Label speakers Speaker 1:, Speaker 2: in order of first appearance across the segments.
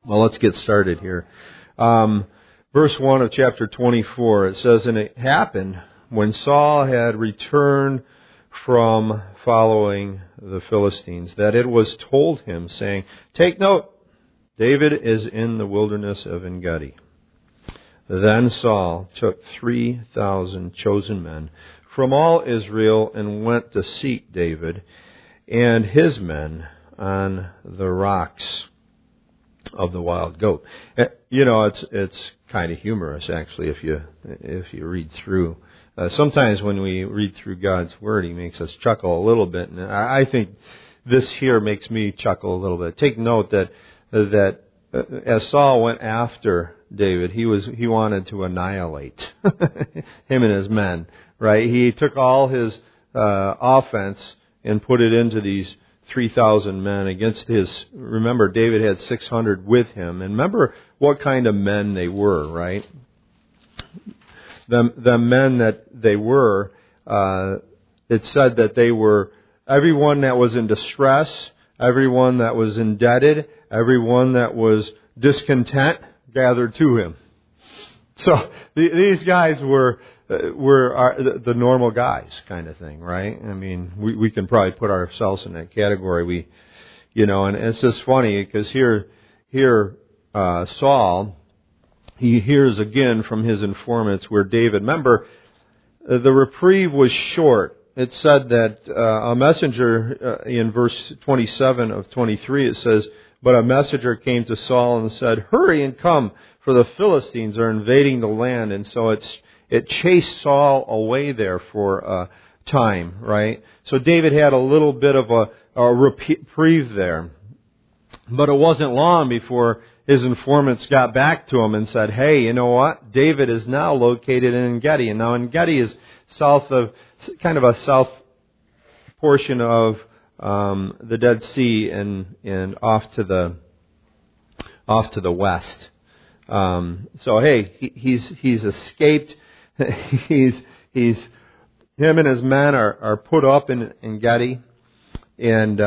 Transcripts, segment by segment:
Speaker 1: Well, let's get started here. Verse 1 of chapter 24, it says, "And it happened when Saul had returned from following the Philistines, that it was told him, saying, Take note, David is in the wilderness of En-gedi. Then Saul took 3,000 chosen men from all Israel and went to seek David and his men on the rocks of the wild goat." You know, it's kind of humorous, actually, if you read through. Sometimes when we read through God's Word, He makes us chuckle a little bit, and I think this here makes me chuckle a little bit. Take note that as Saul went after David, he wanted to annihilate him and his men, right? He took all his offense and put it into these 3,000 men against his. Remember, David had 600 with him, and remember what kind of men they were, right? The men that they were, it said that they were everyone that was in distress, everyone that was indebted, everyone that was discontent gathered to him. So these guys were the normal guys kind of thing, right? I mean, we can probably put ourselves in that category. And it's just funny because here Saul, he hears again from his informants where David, remember, the reprieve was short. It said that a messenger, in verse 27 of 23, it says, "But a messenger came to Saul and said, Hurry and come, for the Philistines are invading the land." And so it chased Saul away there for a time, right? So David had a little bit of a reprieve there. But it wasn't long before his informants got back to him and said, "Hey, you know what? David is now located in En-gedi." And now En-gedi is kind of a south portion of the Dead Sea and off to the west. So hey, he's escaped. He's him and his men are put up in En-gedi, and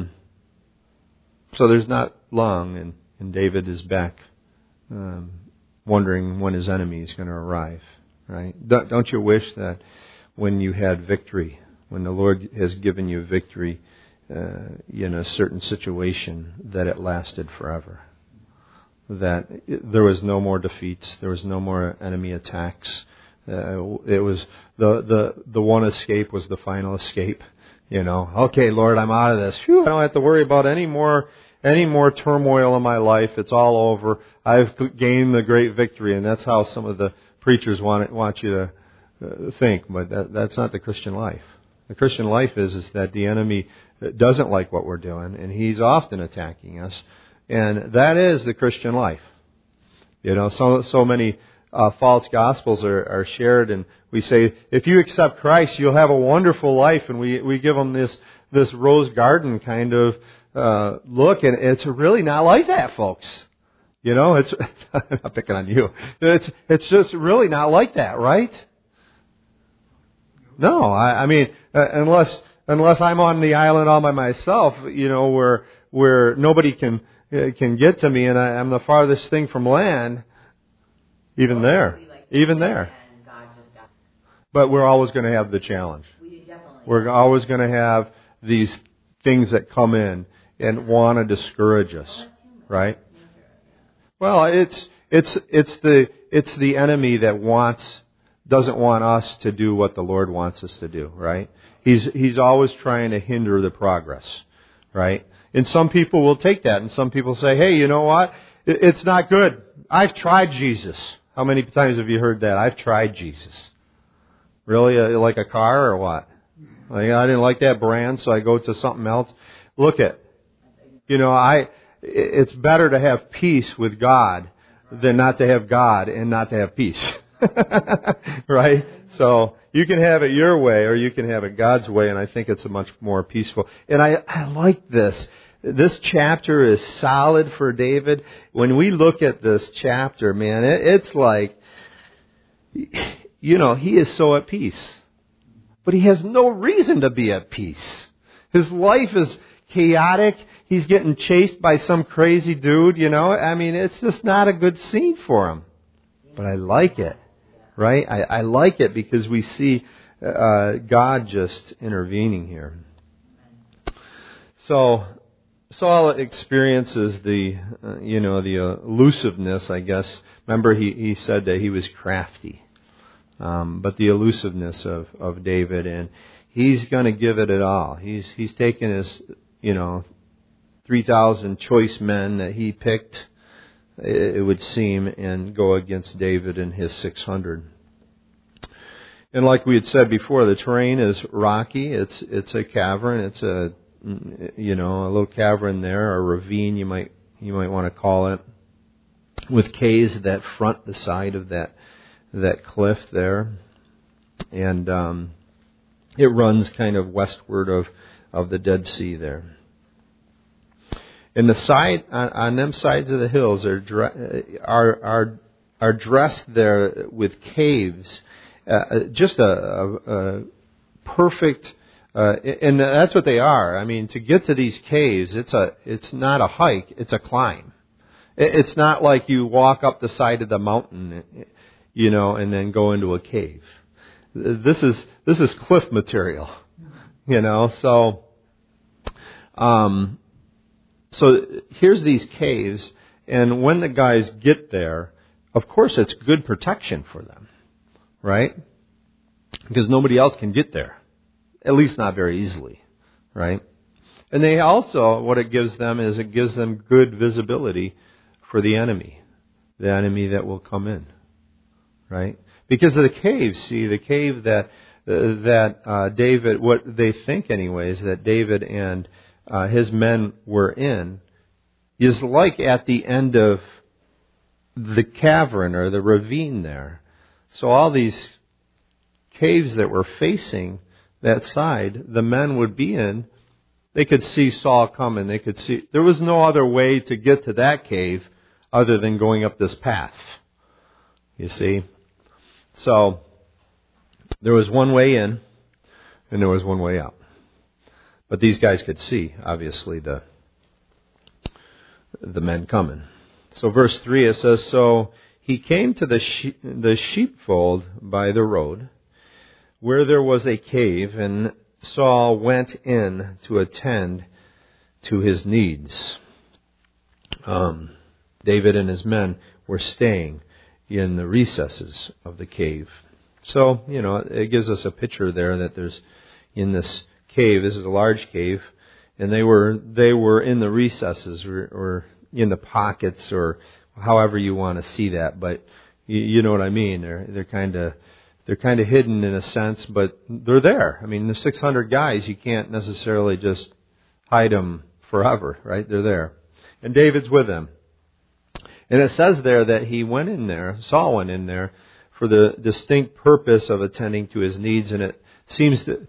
Speaker 1: so there's not long, and David is back, wondering when his enemy is going to arrive. Right? Don't you wish that when you had victory, when the Lord has given you victory in a certain situation, that it lasted forever? That there was no more defeats, there was no more enemy attacks. It was the one escape was the final escape. Okay, Lord, I'm out of this. Whew, I don't have to worry about any more turmoil in my life. It's all over. I've gained the great victory, and that's how some of the preachers want you to think. But that's not the Christian life. The Christian life is that the enemy doesn't like what we're doing, and he's often attacking us. And that is the Christian life. So many false gospels are shared, and we say, if you accept Christ, you'll have a wonderful life, and we give them this rose garden kind of look, and it's really not like that, folks. It's I'm not picking on you. It's just really not like that, right? No, I mean, unless I'm on the island all by myself, where nobody can get to me, and I'm the farthest thing from land. Even there. But we're always going to have the challenge. We're always going to have these things that come in and want to discourage us, right? Well, it's the enemy that doesn't want us to do what the Lord wants us to do, right? He's always trying to hinder the progress, right? And some people will take that, and some people say, "Hey, you know what? It's not good. I've tried Jesus." How many times have you heard that? I've tried Jesus. Really? Like a car or what? Like, I didn't like that brand, so I go to something else. Look at, it's better to have peace with God than not to have God and not to have peace. Right? So you can have it your way or you can have it God's way, and I think it's a much more peaceful. And I like this. This chapter is solid for David. When we look at this chapter, man, it's like, he is so at peace. But he has no reason to be at peace. His life is chaotic. he's getting chased by some crazy dude, I mean, it's just not a good scene for him. But I like it, right? I like it because we see God just intervening here. So Saul experiences the elusiveness, I guess. Remember, he said that he was crafty. But the elusiveness of David, and he's going to give it all. He's taken his, 3,000 choice men that he picked, it would seem, and go against David and his 600. And like we had said before, the terrain is rocky. It's a cavern. It's a little cavern there, or ravine you might want to call it, with caves that front the side of that cliff there, and it runs kind of westward of the Dead Sea there. And the side on them sides of the hills are dressed there with caves, just a perfect. And that's what they are. I mean, to get to these caves, it's not a hike; it's a climb. It's not like you walk up the side of the mountain, and then go into a cave. This is cliff material, So, so here's these caves, and when the guys get there, of course, it's good protection for them, right? Because nobody else can get there. At least not very easily, right? And they also, what it gives them is it gives them good visibility for the enemy that will come in, right? Because of the cave, the cave that David, what they think anyways, that David and his men were in, is like at the end of the cavern or the ravine there. So all these caves that were facing that side, the men would be in, they could see Saul coming. They could see, there was no other way to get to that cave other than going up this path. You see? So, there was one way in, and there was one way out. But these guys could see, obviously, the men coming. So verse 3, it says, So he came to the sheepfold by the road, where there was a cave, and Saul went in to attend to his needs. David and his men were staying in the recesses of the cave. So, it gives us a picture there that there's in this cave, this is a large cave, and they were in the recesses or in the pockets, or however you want to see that, but you know what I mean. They're kind of hidden in a sense, but they're there. I mean, the 600 guys, you can't necessarily just hide them forever, right? They're there. And David's with them. And it says there that he went in there, Saul went in there, for the distinct purpose of attending to his needs. And it seems that,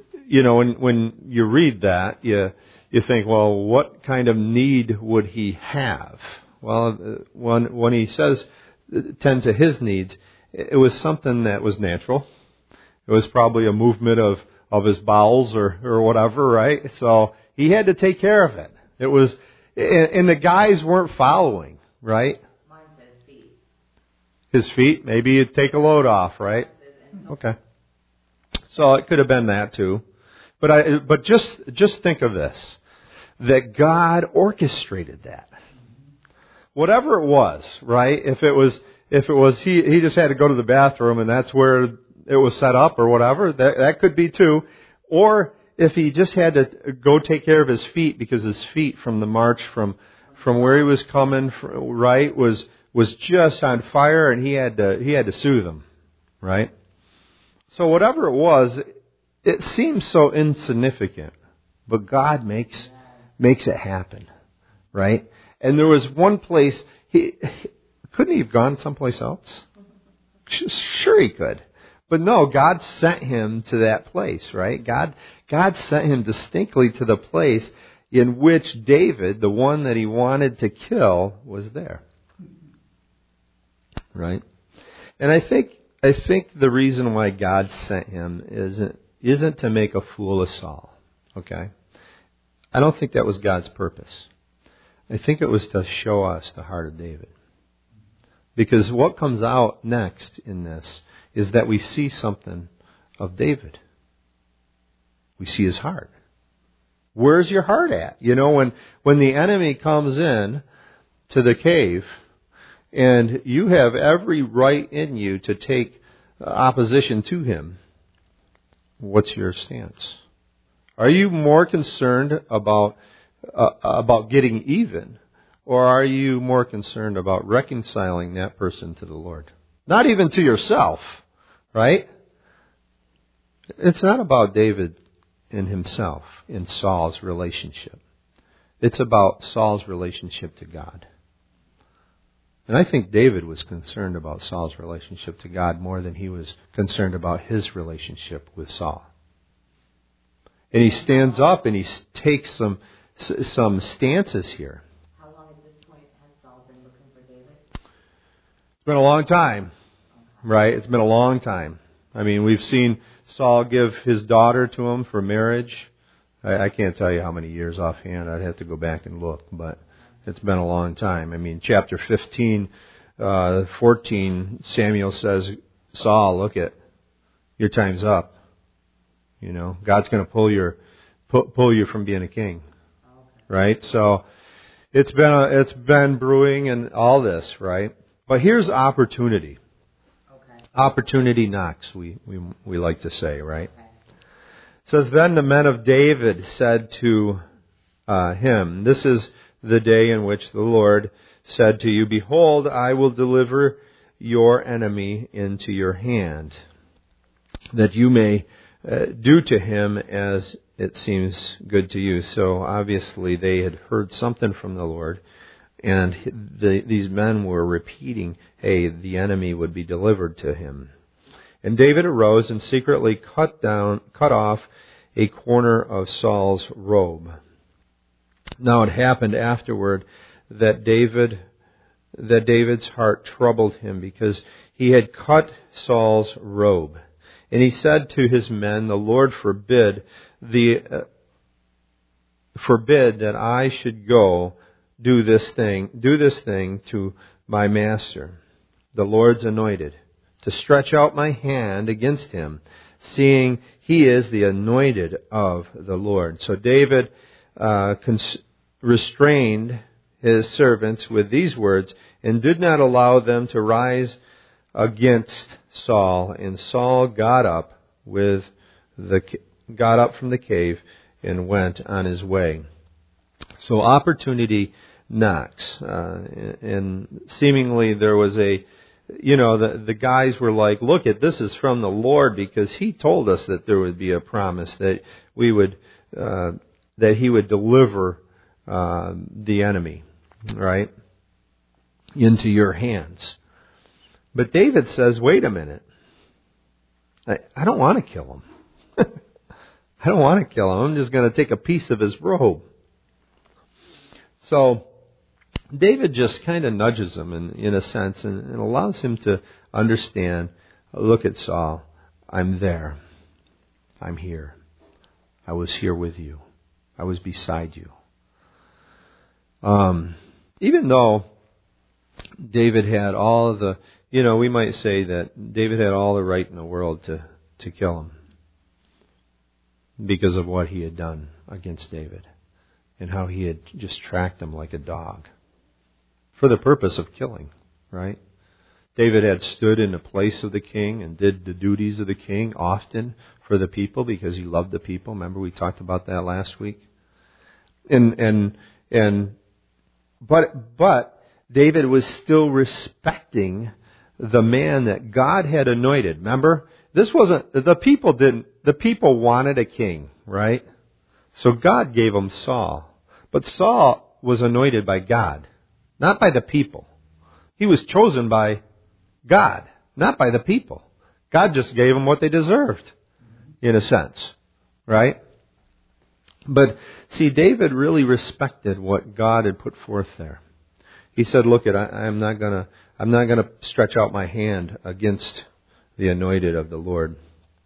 Speaker 1: when you read that, you think, well, what kind of need would he have? Well, when he says tend to his needs, it was something that was natural. It was probably a movement of his bowels or whatever, right? So he had to take care of it. It was, and the guys weren't following, right?
Speaker 2: Mine says feet.
Speaker 1: His feet? Maybe you'd take a load off, right? Okay. So it could have been that too. But just think of this. That God orchestrated that. Whatever it was, right? If it was he just had to go to the bathroom and that's where it was set up or whatever, that could be too. Or if he just had to go take care of his feet because his feet from the march from where he was coming, right, was just on fire and he had to soothe them, right? So whatever it was, it seems so insignificant, but God makes it happen, right? And there was one place, couldn't he have gone someplace else? Sure he could. But no, God sent him to that place, right? God sent him distinctly to the place in which David, the one that he wanted to kill, was there. Right? And I think the reason why God sent him isn't to make a fool of Saul. Okay? I don't think that was God's purpose. I think it was to show us the heart of David. Because what comes out next in this is that we see something of David. We see his heart. Where's your heart at? You know, when the enemy comes in to the cave and you have every right in you to take opposition to him, what's your stance? Are you more concerned about getting even, or are you more concerned about reconciling that person to the Lord? Not even to yourself, right? It's not about David and himself in Saul's relationship. It's about Saul's relationship to God. And I think David was concerned about Saul's relationship to God more than he was concerned about his relationship with Saul. And he stands up and he takes some stances here.
Speaker 2: How long at this point has Saul been looking for David?
Speaker 1: It's been a long time, right? It's been a long time. I mean, we've seen Saul give his daughter to him for marriage. I can't tell you how many years offhand. I'd have to go back and look, but it's been a long time. I mean, chapter 15, 14, Samuel says, Saul, look it, your time's up. You know, God's going to pull you from being a king, right? So it's been brewing and all this, right? But here's opportunity.
Speaker 2: Okay.
Speaker 1: Opportunity knocks, we like to say, right? Okay. It says, then the men of David said to him, this is the day in which the Lord said to you, behold, I will deliver your enemy into your hand, that you may do to him as it seems good to you. So obviously they had heard something from the Lord, and these men were repeating, hey, the enemy would be delivered to him. And David arose and secretly cut off a corner of Saul's robe. Now it happened afterward that David's heart troubled him because he had cut Saul's robe. And he said to his men, the Lord forbid that I should go do this thing to my master, the Lord's anointed, to stretch out my hand against him, seeing he is the anointed of the Lord. So David restrained his servants with these words and did not allow them to rise against Saul. And Saul got up from the cave and went on his way. So opportunity knocks, and seemingly there was the guys were like, look, this is from the Lord, because he told us that there would be a promise that that he would deliver the enemy, right, into your hands. But David says, wait a minute. I don't want to kill him. I don't want to kill him. I'm just going to take a piece of his robe. So David just kind of nudges him in a sense and allows him to understand, look at Saul, I'm there. I'm here. I was here with you. I was beside you. Even though David had all the, we might say that David had all the right in the world to kill him because of what he had done against David and how he had just tracked him like a dog for the purpose of killing, right? David had stood in the place of the king and did the duties of the king often for the people because he loved the people. Remember we talked about that last week? But David was still respecting the man that God had anointed. Remember? This wasn't, the people wanted a king, right? So God gave them Saul. But Saul was anointed by God, not by the people. He was chosen by God, not by the people. God just gave them what they deserved, in a sense, right? But see, David really respected what God had put forth there. He said, look, I'm not gonna stretch out my hand against the anointed of the Lord.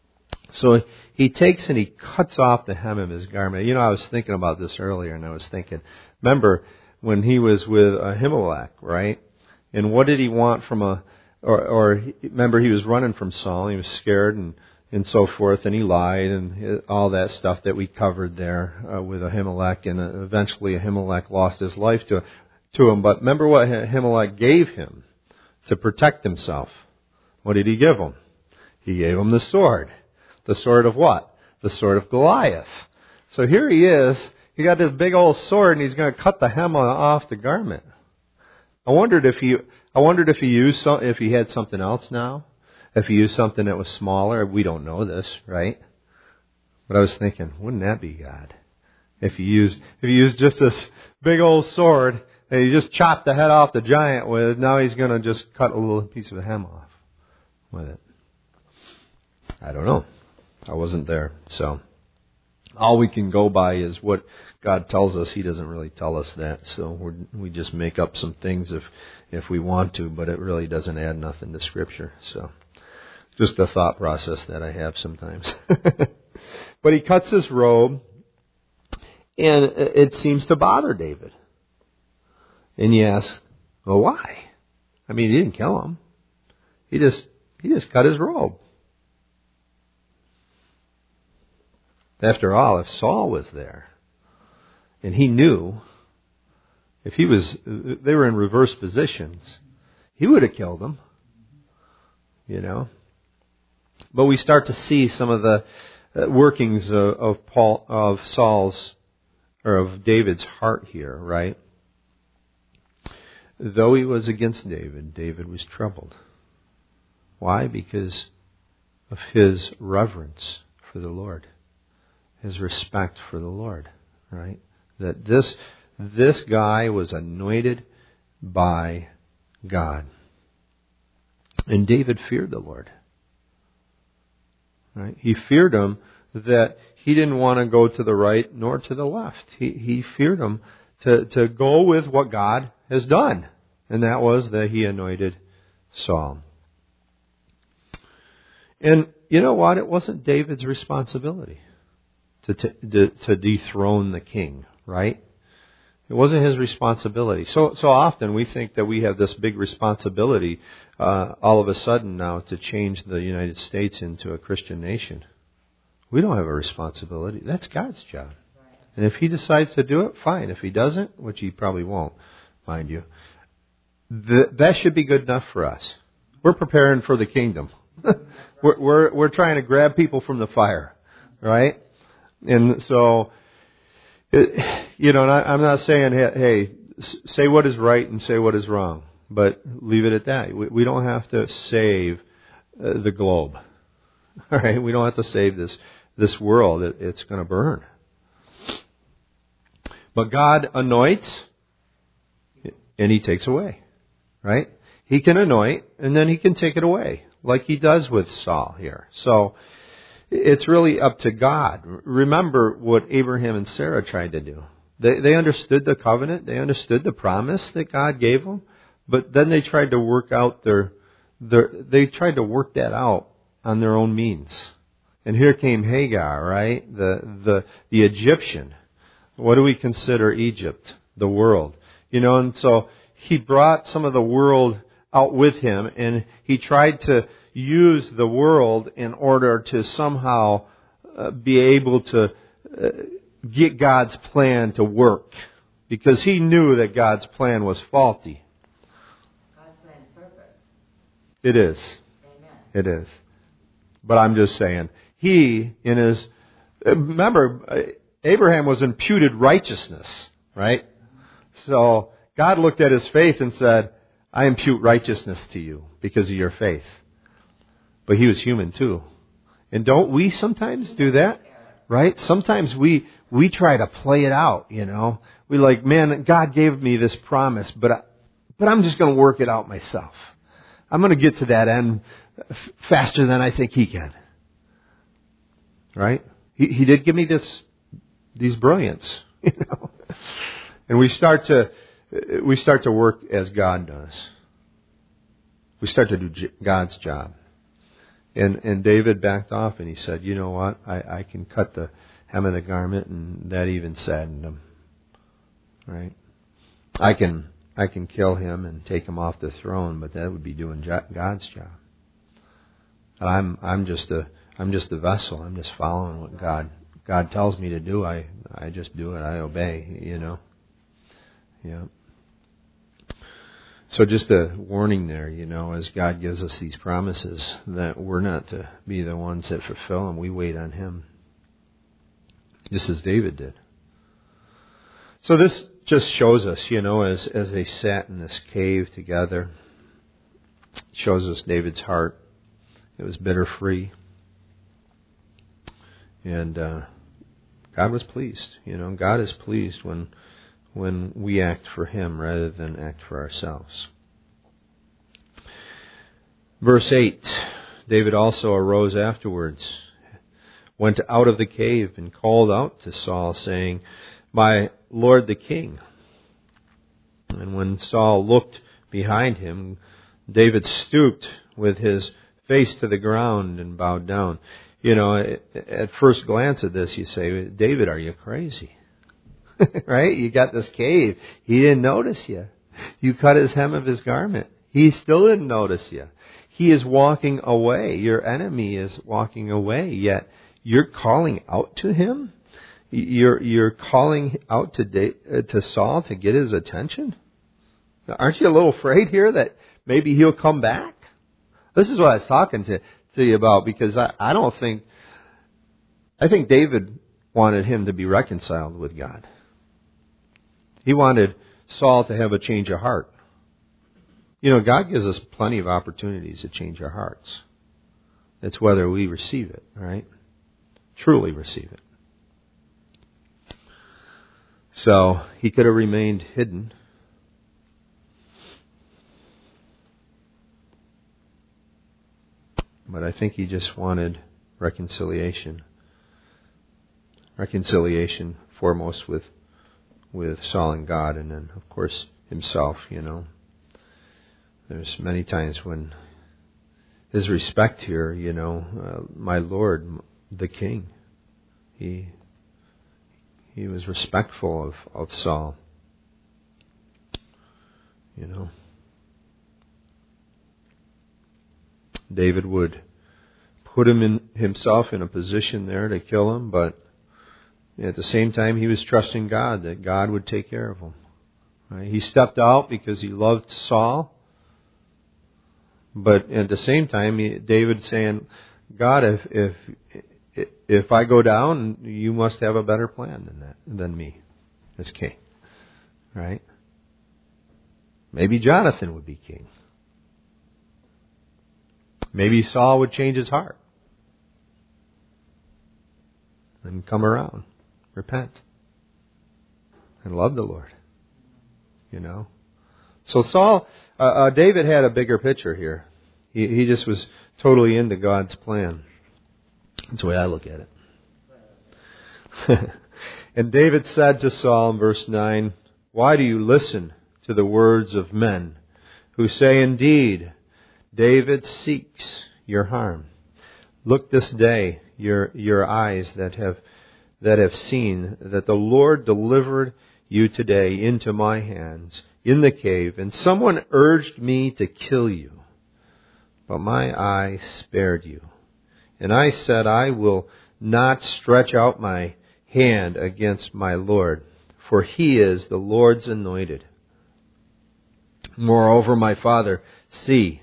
Speaker 1: So he takes and he cuts off the hem of his garment. You know, I was thinking about this earlier, and I was thinking, remember when he was with Ahimelech, right? And what did he want from remember he was running from Saul, he was scared and so forth, and he lied and all that stuff that we covered there with Ahimelech, and eventually Ahimelech lost his life to him. But remember what Ahimelech gave him to protect himself. What did he give him? He gave him the sword. The sword of what? The sword of Goliath. So here he is. He got this big old sword, and he's going to cut the hem off the garment. I wondered if he if he had something else now, if he used something that was smaller. We don't know this, right? But I was thinking, wouldn't that be God? If he used just this big old sword and he just chopped the head off the giant with, now he's going to just cut a little piece of the hem off with it. I don't know. I wasn't there. So all we can go by is what God tells us. He doesn't really tell us that. So we just make up some things if we want to, but it really doesn't add nothing to Scripture. So just a thought process that I have sometimes. But he cuts his robe, and it seems to bother David. And you ask, well, why? I mean, he didn't kill him. He just cut his robe. After all, if Saul was there, and he knew, if they were in reverse positions, he would have killed him, you know. But we start to see some of the workings of Saul's, or of David's heart here, right? Though he was against David, David was troubled. Why? Because of his reverence for the Lord. His respect for the Lord, right? That this guy was anointed by God. And David feared the Lord. Right? He feared him that he didn't want to go to the right nor to the left. He feared him to go with what God has done. And that was that he anointed Saul. And you know what? It wasn't David's responsibility to dethrone the king, right? It wasn't his responsibility. So often we think that we have this big responsibility all of a sudden now to change the United States into a Christian nation. We don't have a responsibility. That's God's job. And if he decides to do it, fine. If he doesn't, which he probably won't, mind you, that should be good enough for us. We're preparing for the kingdom. We're trying to grab people from the fire, right? And so, and I'm not saying, hey, say what is right and say what is wrong, but leave it at that. We don't have to save the globe, all right? We don't have to save this world. It's going to burn. But God anoints, and he takes away, right? He can anoint, and then he can take it away, like he does with Saul here. So it's really up to God. Remember what Abraham and Sarah tried to do. They understood the covenant. They understood the promise that God gave them. But then they tried to work out they tried to work that out on their own means. And here came Hagar, right? The Egyptian. What do we consider Egypt? The world. And so he brought some of the world out with him, and he tried to use the world in order to somehow be able to get God's plan to work. Because he knew that God's plan was faulty.
Speaker 2: God's plan is perfect.
Speaker 1: It is.
Speaker 2: Amen.
Speaker 1: It is. But I'm just saying, remember, Abraham was imputed righteousness, right? So God looked at his faith and said, I impute righteousness to you because of your faith. But he was human too. And don't we sometimes do that? Right? Sometimes we try to play it out, We like, man, God gave me this promise, but I'm just going to work it out myself. I'm going to get to that end faster than I think he can. Right? He did give me these brilliants, And we start to work as God does. We start to do God's job. And David backed off and he said, you know what, I can cut the hem of the garment, and that even saddened him. Right? I can kill him and take him off the throne, but that would be doing God's job. I'm just a vessel. I'm just following what God tells me to do. I just do it. I obey, Yeah. So just a warning there, as God gives us these promises, that we're not to be the ones that fulfill them. We wait on Him. Just as David did. So this just shows us, as they sat in this cave together, it shows us David's heart. It was bitter-free. And God was pleased. God is pleased when we act for Him rather than act for ourselves. Verse 8, David also arose afterwards, went out of the cave and called out to Saul, saying, "My Lord the king." And when Saul looked behind him, David stooped with his face to the ground and bowed down. At first glance at this, you say, David, are you crazy? Right? You got this cave. He didn't notice you. You cut his hem of his garment. He still didn't notice you. He is walking away. Your enemy is walking away, yet you're calling out to him? You're calling out to Saul to get his attention? Aren't you a little afraid here that maybe he'll come back? This is what I was talking to you about, because I think David wanted him to be reconciled with God. He wanted Saul to have a change of heart. God gives us plenty of opportunities to change our hearts. It's whether we receive it, right? Truly receive it. So he could have remained hidden. But I think he just wanted reconciliation. Reconciliation foremost with Saul and God, and then, of course, himself, There's many times when his respect here, my Lord, the king, he was respectful of Saul, David would put himself in a position there to kill him, but at the same time he was trusting God that God would take care of him. Right? He stepped out because he loved Saul. But at the same time, David's saying, God, if I go down, you must have a better plan than me as king. Right? Maybe Jonathan would be king. Maybe Saul would change his heart and come around, repent, and love the Lord. So David had a bigger picture here. He just was totally into God's plan. That's the way I look at it. And David said to Saul in verse 9, "Why do you listen to the words of men who say, indeed, David seeks your harm? Look this day, your eyes that have seen that the Lord delivered you today into my hands in the cave, and someone urged me to kill you. But my eye spared you. And I said, I will not stretch out my hand against my Lord, for he is the Lord's anointed. Moreover, my father, see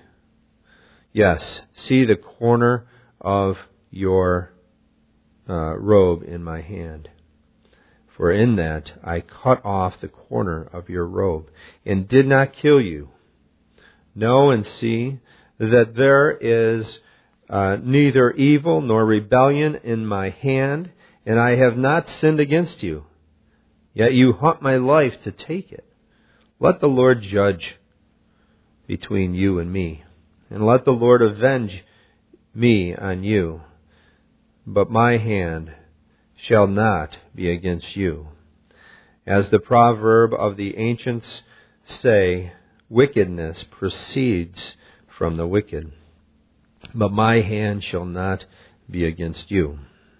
Speaker 1: the corner of your robe in my hand. For in that I cut off the corner of your robe, and did not kill you. Know and see that there is neither evil nor rebellion in my hand, and I have not sinned against you. Yet you hunt my life to take it. Let the Lord judge between you and me, and let the Lord avenge me on you. But my hand shall not be against you. As the proverb of the ancients say, wickedness proceeds from the wicked, but my hand shall not be against you.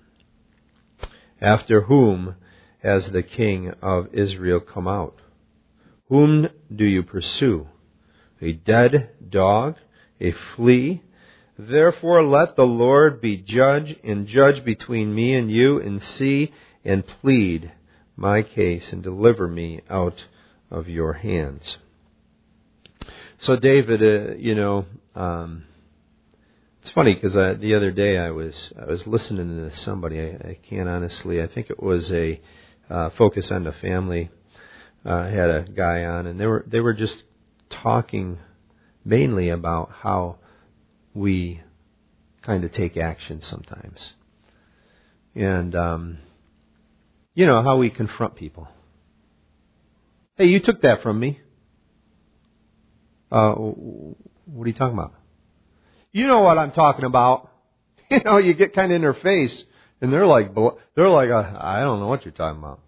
Speaker 1: After whom has the king of Israel come out? Whom do you pursue? A dead dog? A flea? Therefore let the Lord be judge, and judge between me and you, and see and plead my case, and deliver me out of your hands. So David, it's funny because the other day I was listening to somebody. I can't honestly. I think it was a Focus on the Family. Had a guy on, and they were just talking mainly about how we kind of take action sometimes, and how we confront people. Hey, you took that from me. What are you talking about? You know what I'm talking about. You get kind of in their face, and they're like, I don't know what you're talking about.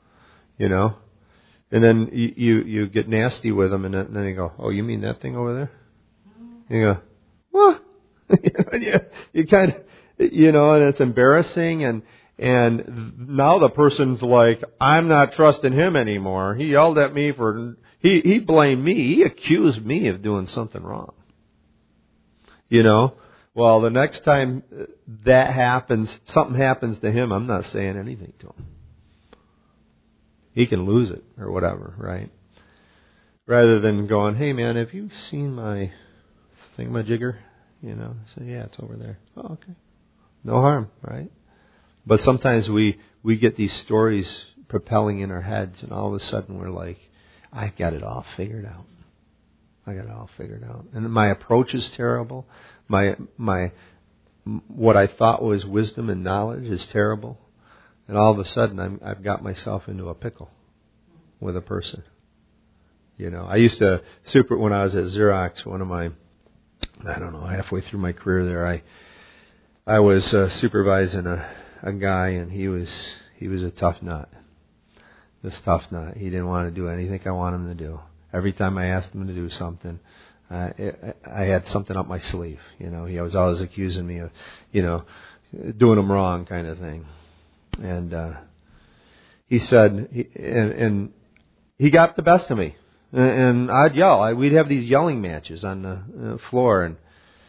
Speaker 1: And then you get nasty with them, and then you go, oh, you mean that thing over there? You go, what? you kind of, and it's embarrassing, and now the person's like, I'm not trusting him anymore. He yelled at me he blamed me. He accused me of doing something wrong. Well, the next time that happens, something happens to him, I'm not saying anything to him. He can lose it or whatever, right? Rather than going, hey man, have you seen my thingamajigger? Say, yeah, it's over there. Oh, okay. No harm, right? But sometimes we get these stories propelling in our heads, and all of a sudden we're like, I've got it all figured out. And my approach is terrible. My what I thought was wisdom and knowledge is terrible. And all of a sudden I've got myself into a pickle with a person. I used to when I was at Xerox, halfway through my career there, I was supervising a guy, and he was a tough nut. This tough nut. He didn't want to do anything I wanted him to do. Every time I asked him to do something, I had something up my sleeve. He was always accusing me of, doing him wrong kind of thing. And he said, and he got the best of me. And I'd yell. We'd have these yelling matches on the floor. And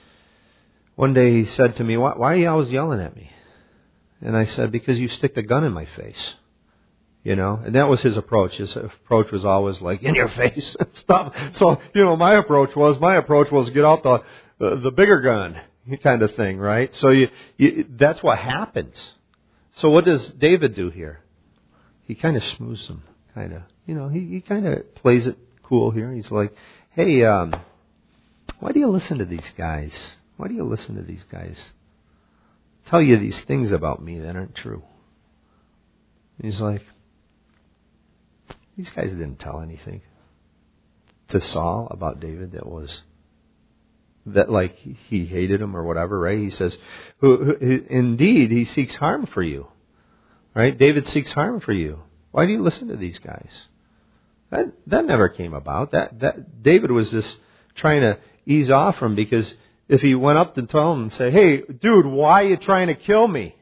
Speaker 1: one day he said to me, why are you always yelling at me? And I said, because you stick the gun in my face. And that was his approach. His approach was always like, in your face and stuff. So, my approach was get out the bigger gun kind of thing, right? So that's what happens. So what does David do here? He kind of smooths them, kind of. He kind of plays it cool here. He's like, hey, why do you listen to these guys? Why do you listen to these guys? Tell you these things about me that aren't true. He's like, these guys didn't tell anything to Saul about David that like he hated him or whatever, right? He says, indeed, he seeks harm for you, right? David seeks harm for you. Why do you listen to these guys? That never came about. That David was just trying to ease off from, because if he went up to tell him and say, hey, dude, why are you trying to kill me?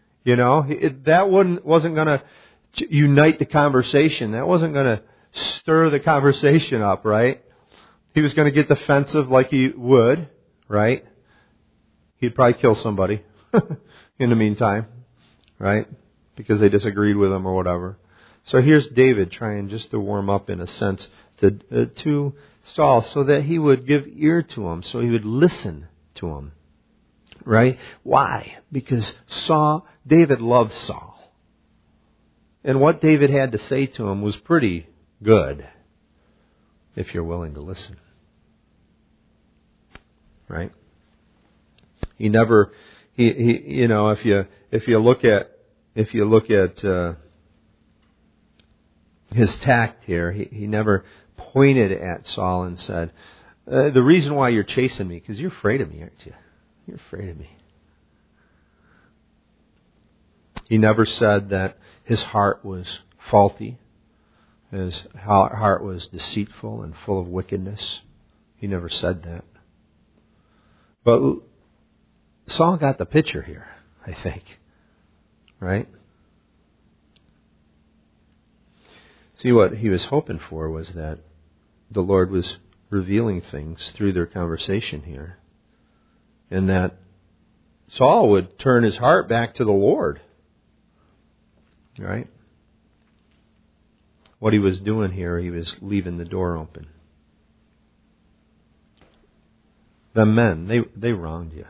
Speaker 1: That wasn't going to unite the conversation. That wasn't going to stir the conversation up, right? He was going to get defensive like he would, right? He'd probably kill somebody in the meantime, right? Because they disagreed with him or whatever. So here's David trying just to warm up, in a sense, to Saul, so that he would give ear to him, so he would listen to him, right? Why? Because David loved Saul. And what David had to say to him was pretty good, if you're willing to listen. Right? He never, if you look at his tact here, he never pointed at Saul and said, the reason why you're chasing me, because you're afraid of me, aren't you? You're afraid of me. He never said that his heart was faulty, his heart was deceitful and full of wickedness. He never said that. But Saul got the picture here, I think. Right? See, what he was hoping for was that the Lord was revealing things through their conversation here. And that Saul would turn his heart back to the Lord. Right? What he was doing here, he was leaving the door open. The men, they wronged you.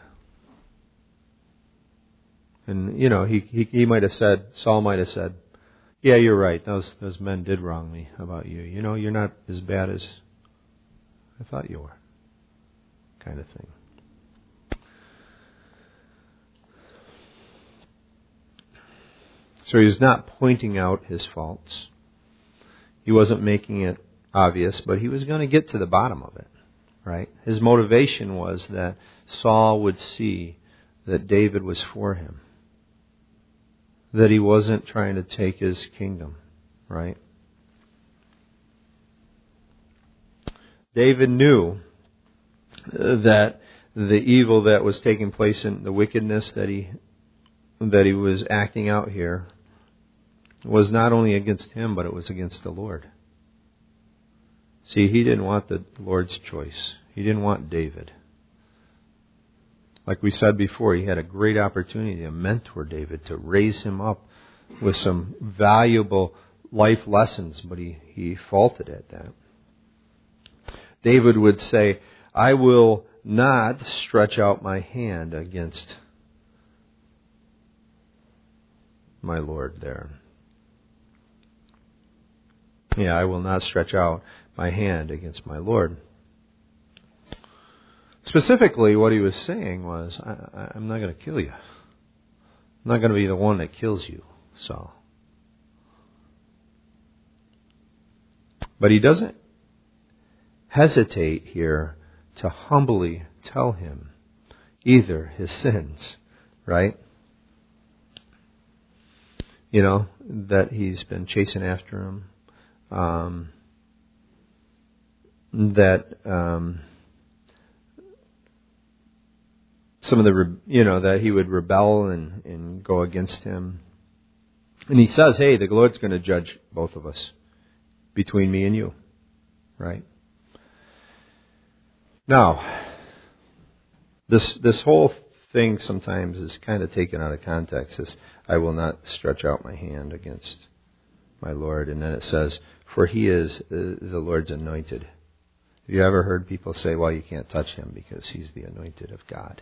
Speaker 1: And, he might have said, Saul might have said, yeah, you're right, those men did wrong me about you. You're not as bad as I thought you were. Kind of thing. So he's not pointing out his faults. He wasn't making it obvious, but he was going to get to the bottom of it, right? His motivation was that Saul would see that David was for him, that he wasn't trying to take his kingdom, right? David knew that the evil that was taking place in the wickedness that he was acting out here was not only against him, but it was against the Lord. See, he didn't want the Lord's choice. He didn't want David. Like we said before, he had a great opportunity to mentor David, to raise him up with some valuable life lessons, but he faulted at that. David would say, I will not stretch out my hand against my Lord there. Yeah, I will not stretch out my hand against my Lord. Specifically, what he was saying was, I'm not going to kill you. I'm not going to be the one that kills you, Saul. But he doesn't hesitate here to humbly tell him either his sins, right? That he's been chasing after him. Some of the, that he would rebel and go against him. And he says, hey, the Lord's going to judge both of us between me and you. Right? Now, this whole thing sometimes is kind of taken out of context as I will not stretch out my hand against my Lord. And then it says, for he is the Lord's anointed. Have you ever heard people say, well, you can't touch him because he's the anointed of God?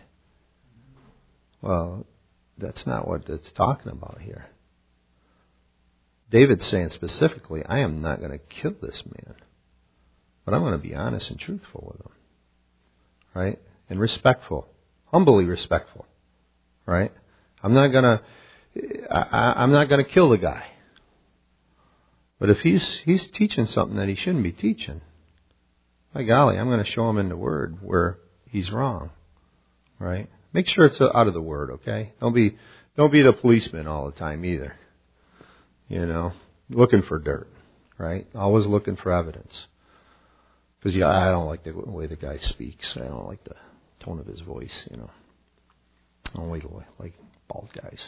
Speaker 1: Well, that's not what it's talking about here. David's saying specifically, I am not going to kill this man, but I'm going to be honest and truthful with him. Right? And respectful. Humbly respectful. Right? I'm not going to kill the guy. But if he's teaching something that he shouldn't be teaching, by golly, I'm going to show him in the Word where he's wrong. Right? Make sure it's out of the Word, okay? Don't be the policeman all the time either. Looking for dirt, right? Always looking for evidence. Because I don't like the way the guy speaks. I don't like the tone of his voice. I don't like bald guys.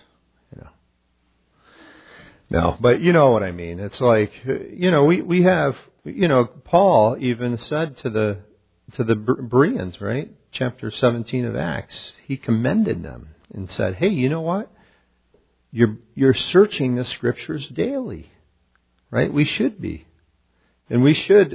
Speaker 1: No, but you know what I mean. It's like we have Paul even said to the Bereans, right? Chapter 17 of Acts, he commended them and said, hey, you know what? You're searching the Scriptures daily, right? We should be. And we should,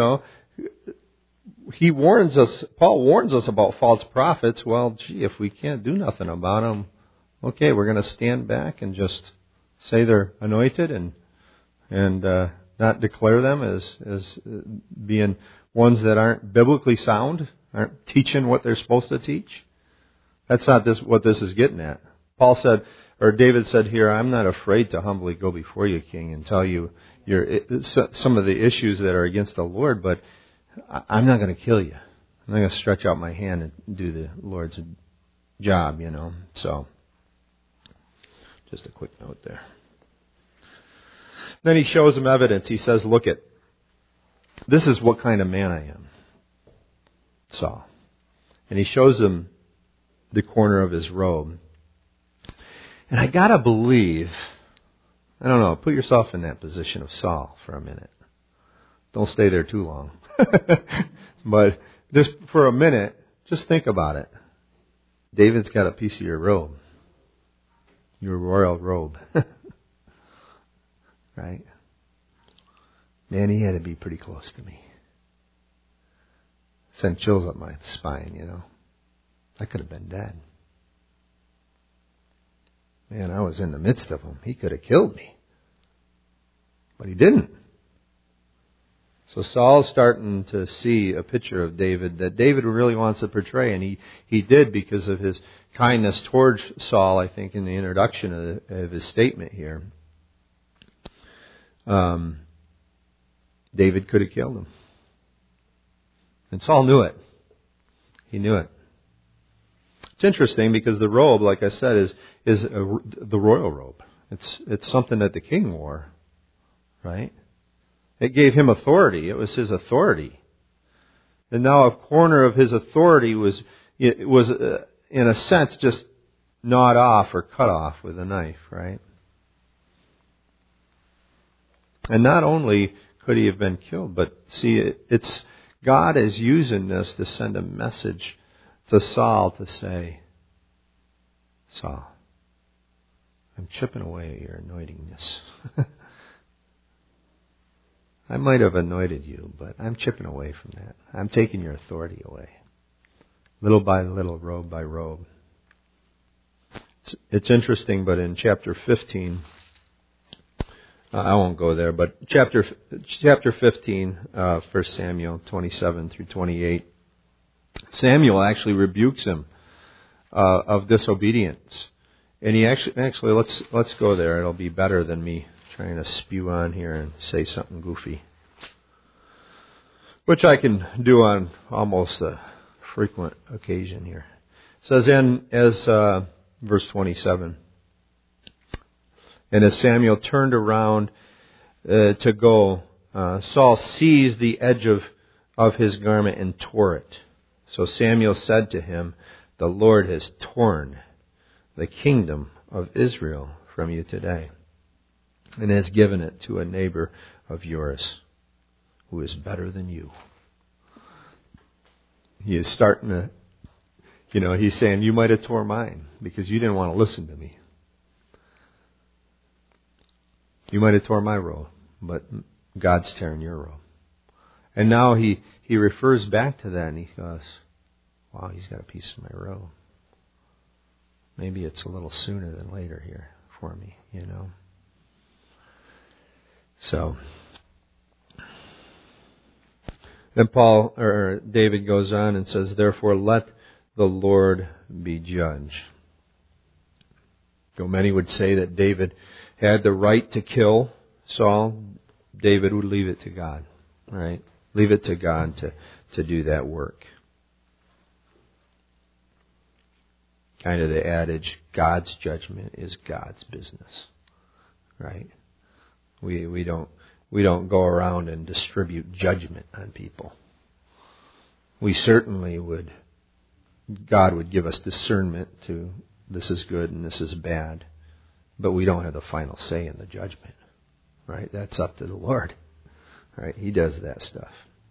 Speaker 1: Paul warns us about false prophets. Well, if we can't do nothing about them, okay, we're going to stand back and just say they're anointed and not declare them as being ones that aren't biblically sound, aren't teaching what they're supposed to teach. That's not what this is getting at. Paul said, or David said here, I'm not afraid to humbly go before you, King, and tell you some of the issues that are against the Lord, but I'm not going to kill you. I'm not going to stretch out my hand and do the Lord's job, So, just a quick note there. Then he shows him evidence. He says, look this is what kind of man I am, Saul. And he shows him the corner of his robe. And I gotta believe, I don't know, put yourself in that position of Saul for a minute. Don't stay there too long. But just for a minute, just think about it. David's got a piece of your robe. Your royal robe. Right? Man, he had to be pretty close to me. Sent chills up my spine, you know. I could have been dead. Man, I was in the midst of him. He could have killed me. But he didn't. So Saul's starting to see a picture of David that David really wants to portray, and he did because of his kindness towards Saul, I think, in the introduction of his statement here. David could have killed him. And Saul knew it. He knew it. It's interesting because the robe, like I said, is the royal robe. It's something that the king wore, right? It gave him authority. It was his authority. And now a corner of his authority was in a sense just gnawed off or cut off with a knife, right? And not only could he have been killed, but see, it's God is using this to send a message to Saul to say, Saul, I'm chipping away at your anointingness. I might have anointed you, but I'm chipping away from that. I'm taking your authority away. Little by little, robe by robe. It's interesting, but in chapter 15, I won't go there, but chapter 15, 1 Samuel 27 through 28, Samuel actually rebukes him of disobedience. And he actually let's go there. It'll be better than me trying to spew on here and say something goofy, which I can do on almost a frequent occasion here. It says verse 27, and as Samuel turned around to go, Saul seized the edge of his garment and tore it. So Samuel said to him, the Lord has torn the kingdom of Israel from you today, and has given it to a neighbor of yours who is better than you. He is starting to, he's saying, you might have tore mine because you didn't want to listen to me. You might have tore my robe, but God's tearing your robe. And now he refers back to that and he goes, wow, he's got a piece of my robe. Maybe it's a little sooner than later here for me, So, then David goes on and says, therefore let the Lord be judge. Though many would say that David had the right to kill Saul, David would leave it to God, right? Leave it to God to do that work. Kind of the adage, God's judgment is God's business, right? We don't go around and distribute judgment on people. We certainly God would give us discernment to this is good and this is bad, but we don't have the final say in the judgment, right? That's up to the Lord, right? He does that stuff.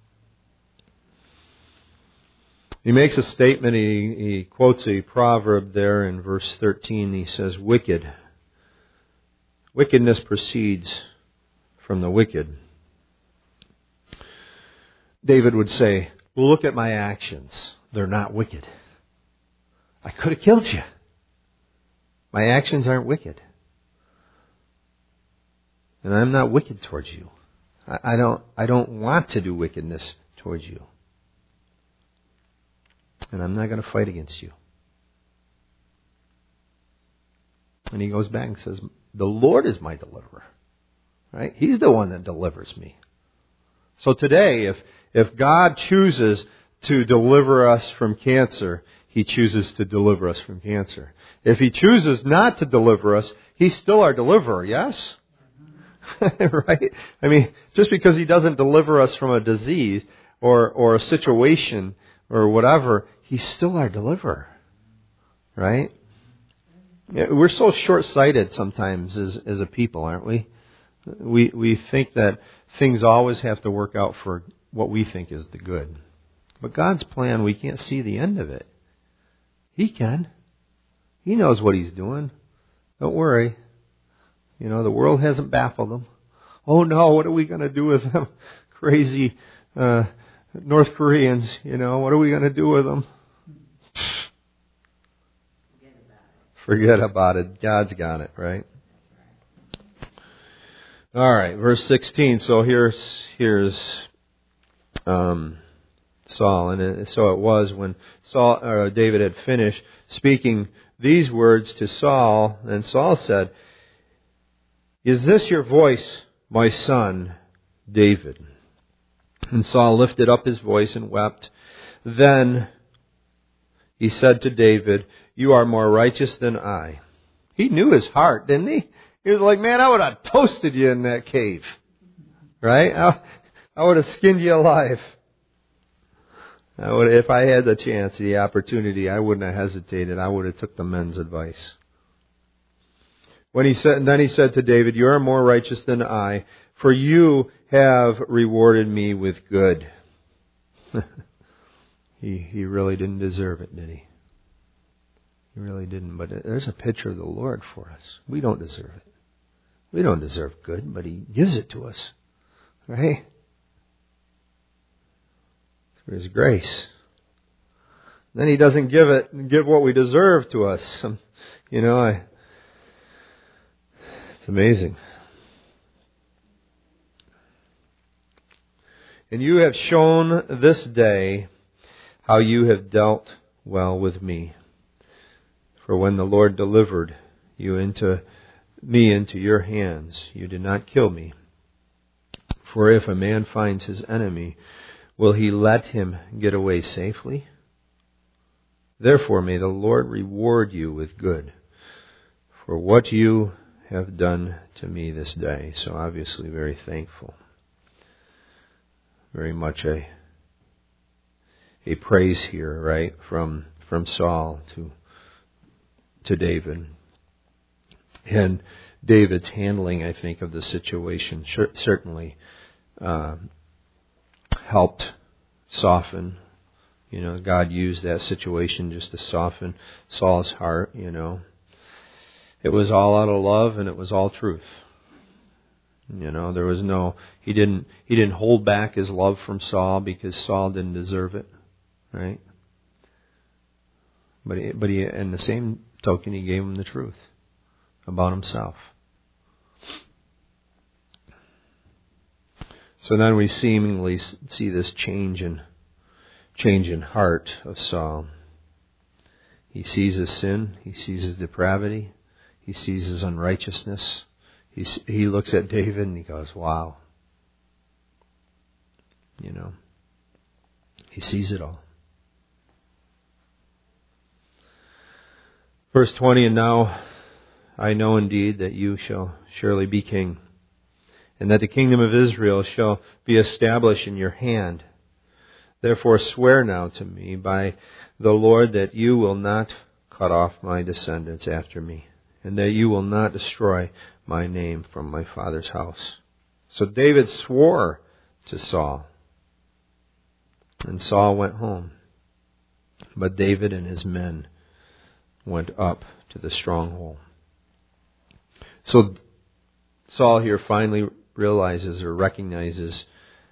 Speaker 1: He makes a statement, he quotes a proverb there in verse 13. He says, wickedness proceeds from the wicked. David would say, well, look at my actions. They're not wicked. I could have killed you. My actions aren't wicked. And I'm not wicked towards you. I don't want to do wickedness towards you. And I'm not going to fight against you. And he goes back and says, the Lord is my deliverer. Right? He's the one that delivers me. So today, if God chooses to deliver us from cancer, He chooses to deliver us from cancer. If He chooses not to deliver us, He's still our deliverer, yes? Right? I mean, just because He doesn't deliver us from a disease or a situation or whatever, He's still our deliverer. right? We're so short-sighted sometimes as a people, aren't we? We think that things always have to work out for what we think is the good. But God's plan, we can't see the end of it. He can. He knows what He's doing. Don't worry. You know, the world hasn't baffled Him. Oh no, what are we going to do with them? Crazy North Koreans, you know, what are we going to do with them? Forget about it. God's got it, right? All right, verse 16. So here's Saul, and so it was when David had finished speaking these words to Saul, and Saul said, "Is this your voice, my son David?" And Saul lifted up his voice and wept. Then he said to David, "You are more righteous than I." He knew his heart, didn't he? He was like, man, I would have toasted you in that cave. Right? I would have skinned you alive. If I had the chance, the opportunity, I wouldn't have hesitated. I would have took the men's advice. Then he said to David, "You are more righteous than I, for you have rewarded me with good." He really didn't deserve it, did he? He really didn't. But there's a picture of the Lord for us. We don't deserve it. We don't deserve good, but He gives it to us. Right? Through His grace. Then He doesn't give what we deserve to us. You know, it's amazing. "And you have shown this day how you have dealt well with me. For when the Lord delivered you into your hands, you did not kill me. For if a man finds his enemy, will he let him get away safely? Therefore may the Lord reward you with good for what you have done to me this day." So obviously very thankful. Very much a praise here, right, from Saul to David. And David's handling, I think, of the situation certainly helped soften. You know, God used that situation just to soften Saul's heart, you know. It was all out of love and it was all truth. You know, there was he didn't hold back his love from Saul because Saul didn't deserve it, right? But he, in the same token, he gave him the truth about himself. So then we seemingly see this change in heart of Saul. He sees his sin, he sees his depravity, he sees his unrighteousness. He looks at David and he goes, wow. You know, he sees it all. Verse 20, "And now I know indeed that you shall surely be king, and that the kingdom of Israel shall be established in your hand. Therefore swear now to me by the Lord that you will not cut off my descendants after me, and that you will not destroy my name from my father's house." So David swore to Saul, and Saul went home. But David and his men went up to the stronghold. So Saul here finally realizes or recognizes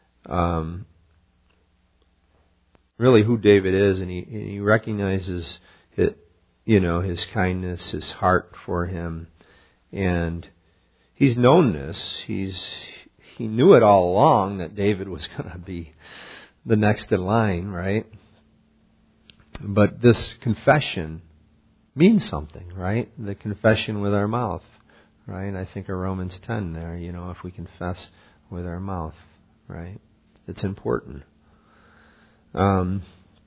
Speaker 1: really who David is, and he recognizes his kindness, his heart for him, and he's known this. He knew it all along that David was going to be the next in line, right? But this confession means something, right? The confession with our mouth, right? I think of Romans 10 there, if we confess with our mouth, right? It's important. But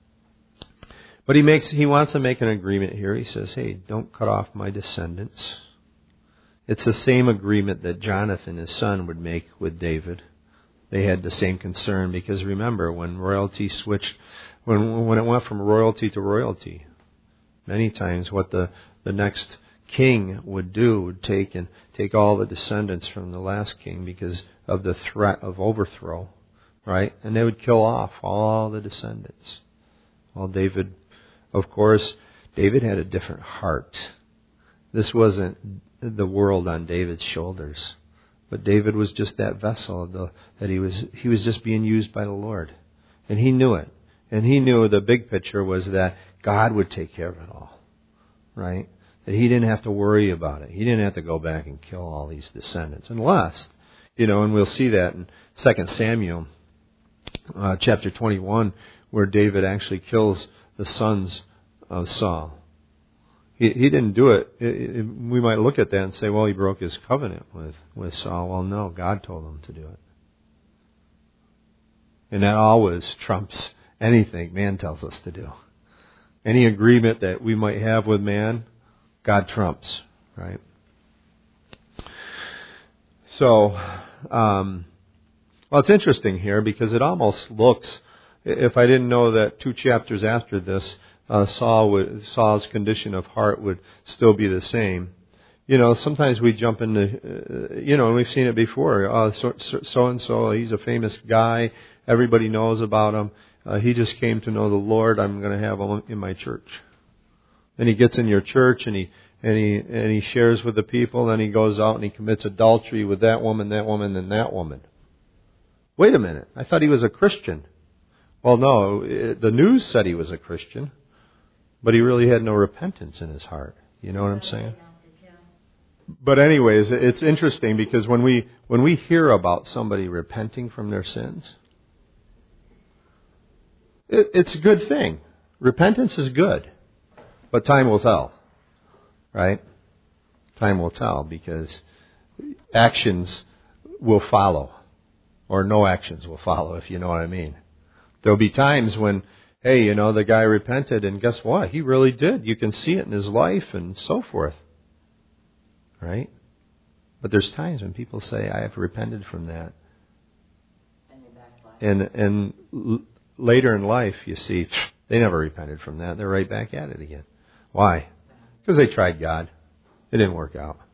Speaker 1: he wants to make an agreement here. He says, hey, don't cut off my descendants. It's the same agreement that Jonathan, his son, would make with David. They had the same concern because remember, when royalty switched, when it went from royalty to royalty, Many times what the next king would do would take all the descendants from the last king because of the threat of overthrow, right? And they would kill off all the descendants. Well, David, of course, David had a different heart. This wasn't the world on David's shoulders. But David was just that vessel that he was just being used by the Lord. And he knew it. And he knew the big picture was that God would take care of it all. Right? That he didn't have to worry about it. He didn't have to go back and kill all these descendants. Unless, and we'll see that in 2 Samuel chapter 21, where David actually kills the sons of Saul. He didn't do it. We might look at that and say, well, he broke his covenant with Saul. Well, no, God told him to do it. And that always trumps anything man tells us to do. Any agreement that we might have with man, God trumps, right? So, it's interesting here because it almost looks, if I didn't know that 2 chapters after this, Saul's condition of heart would still be the same. Sometimes we jump into, and we've seen it before. So-and-so, he's a famous guy. Everybody knows about him. He just came to know the Lord. I'm going to have him in my church. Then he gets in your church and he shares with the people. Then he goes out and he commits adultery with that woman, and that woman. Wait a minute. I thought he was a Christian. Well, no. The news said he was a Christian. But he really had no repentance in his heart. You know what I'm saying? But anyways, it's interesting because when we hear about somebody repenting from their sins, it's a good thing. Repentance is good. But time will tell. Right? Time will tell because actions will follow. Or no actions will follow, if you know what I mean. There'll be times when, hey, the guy repented, and guess what? He really did. You can see it in his life and so forth. Right? But there's times when people say, I have repented from that. And later in life, you see, they never repented from that. They're right back at it again. Why? Because they tried God. It didn't work out.